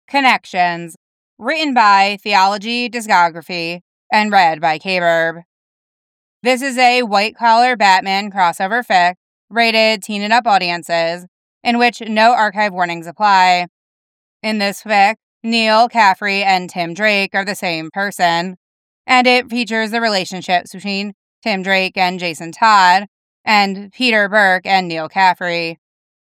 Connections, written by Theology Discography and read by K-Burb. This is a white-collar Batman crossover fic rated teen and up audiences, in which no archive warnings apply. In this fic, Neil Caffrey and Tim Drake are the same person, and it features the relationships between Tim Drake and Jason Todd, and Peter Burke and Neil Caffrey.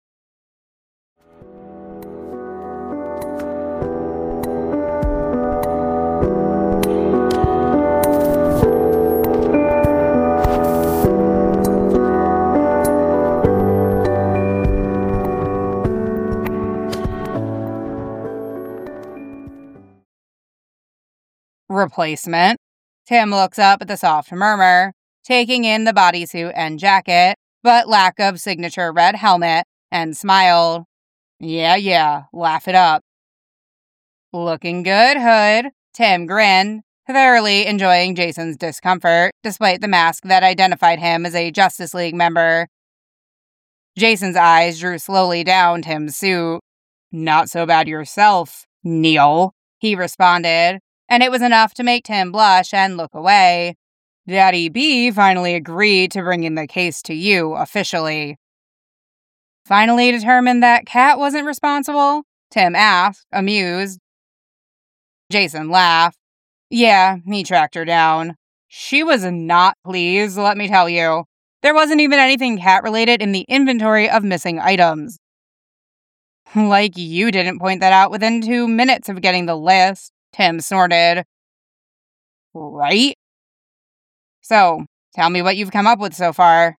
Replacement. Tim looks up at the soft murmur, taking in the bodysuit and jacket, but lack of signature red helmet, and smiled. Yeah, laugh it up. Looking good, Hood. Tim grinned, thoroughly enjoying Jason's discomfort, despite the mask that identified him as a Justice League member. Jason's eyes drew slowly down Tim's suit. Not so bad yourself, Neil, he responded, and it was enough to make Tim blush and look away. Daddy B finally agreed to bringing the case to you officially. Finally determined that Kat wasn't responsible? Tim asked, amused. Jason laughed. Yeah, he tracked her down. She was not pleased, let me tell you. There wasn't even anything cat-related in the inventory of missing items. Like you didn't point that out within 2 minutes of getting the list, Tim snorted. Right? So, tell me what you've come up with so far.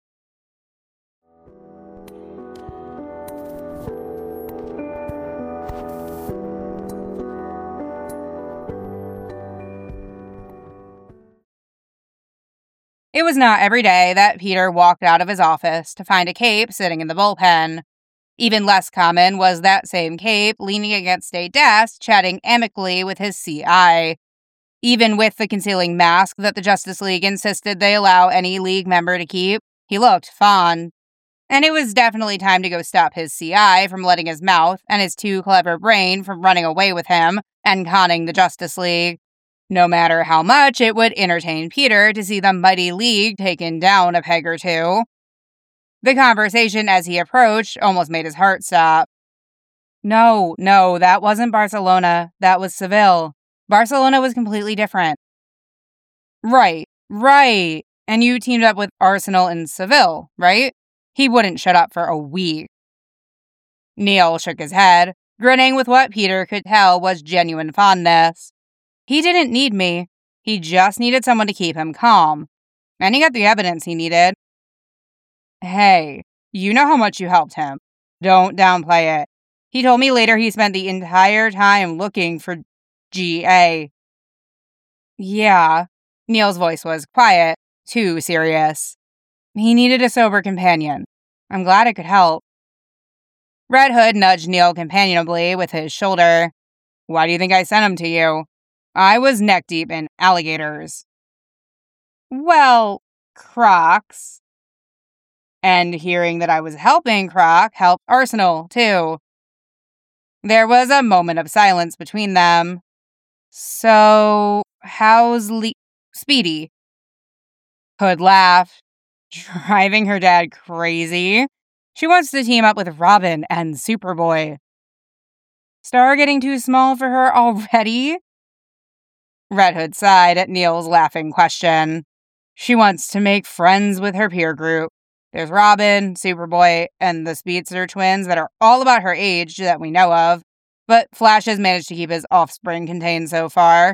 It was not every day that Peter walked out of his office to find a cape sitting in the bullpen. Even less common was that same cape leaning against a desk, chatting amicably with his CI. Even with the concealing mask that the Justice League insisted they allow any League member to keep, he looked fond. And it was definitely time to go stop his CI from letting his mouth and his too clever brain from running away with him and conning the Justice League. No matter how much it would entertain Peter to see the mighty League taken down a peg or two. The conversation as he approached almost made his heart stop. No, that wasn't Barcelona. That was Seville. Barcelona was completely different. Right. And you teamed up with Arsenal in Seville, right? He wouldn't shut up for a week. Neil shook his head, grinning with what Peter could tell was genuine fondness. He didn't need me. He just needed someone to keep him calm. And he got the evidence he needed. Hey, you know how much you helped him. Don't downplay it. He told me later he spent the entire time looking for GA. Yeah. Neil's voice was quiet, too serious. He needed a sober companion. I'm glad I could help. Red Hood nudged Neil companionably with his shoulder. Why do you think I sent him to you? I was neck-deep in alligators. Well, Crocs. And hearing that I was helping Croc helped Arsenal, too. There was a moment of silence between them. So, how's Speedy? Hood laughed, driving her dad crazy. She wants to team up with Robin and Superboy. Star getting too small for her already? Red Hood sighed at Neil's laughing question. She wants to make friends with her peer group. There's Robin, Superboy, and the Speedster twins that are all about her age that we know of, but Flash has managed to keep his offspring contained so far.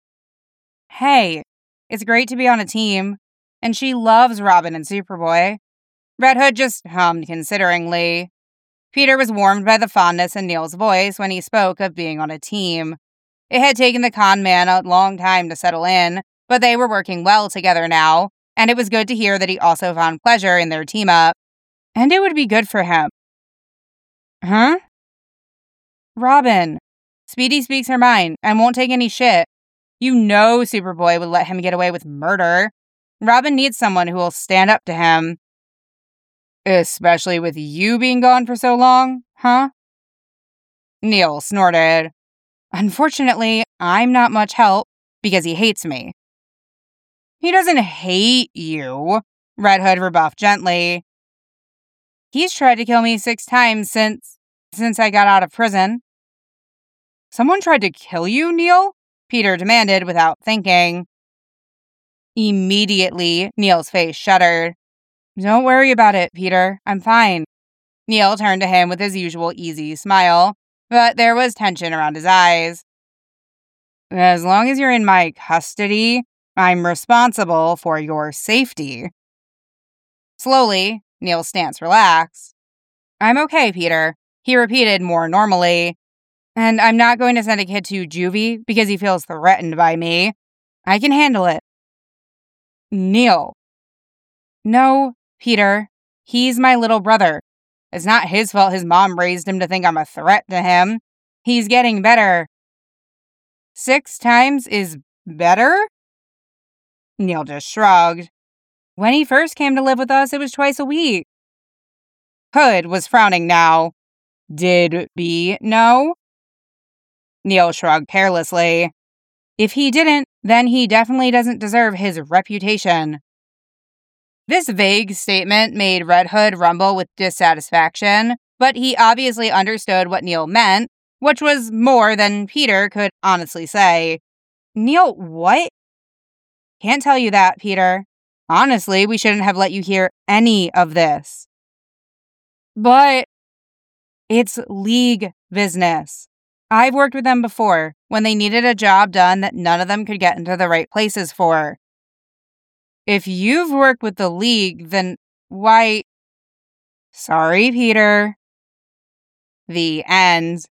Hey, it's great to be on a team, and she loves Robin and Superboy. Red Hood just hummed consideringly. Peter was warmed by the fondness in Neil's voice when he spoke of being on a team. It had taken the con man a long time to settle in, but they were working well together now, and it was good to hear that he also found pleasure in their team-up. And it would be good for him. Huh? Robin. Speedy speaks her mind and won't take any shit. You know Superboy would let him get away with murder. Robin needs someone who will stand up to him. Especially with you being gone for so long, huh? Neil snorted. Unfortunately, I'm not much help because he hates me. He doesn't hate you, Red Hood rebuffed gently. He's tried to kill me 6 times since I got out of prison. Someone tried to kill you, Neil? Peter demanded without thinking. Immediately, Neil's face shuddered. Don't worry about it, Peter. I'm fine. Neil turned to him with his usual easy smile, but there was tension around his eyes. As long as you're in my custody, I'm responsible for your safety. Slowly, Neil's stance relaxed. I'm okay, Peter, he repeated more normally. And I'm not going to send a kid to juvie because he feels threatened by me. I can handle it. Neil. No, Peter. He's my little brother. It's not his fault his mom raised him to think I'm a threat to him. He's getting better. 6 times is better? Neil just shrugged. When he first came to live with us, it was twice a week. Hood was frowning now. Did B know? Neil shrugged carelessly. If he didn't, then he definitely doesn't deserve his reputation. This vague statement made Red Hood rumble with dissatisfaction, but he obviously understood what Neil meant, which was more than Peter could honestly say. Neil, what? Can't tell you that, Peter. Honestly, we shouldn't have let you hear any of this. But it's league business. I've worked with them before, when they needed a job done that none of them could get into the right places for. If you've worked with the league, then why... Sorry, Peter. The end.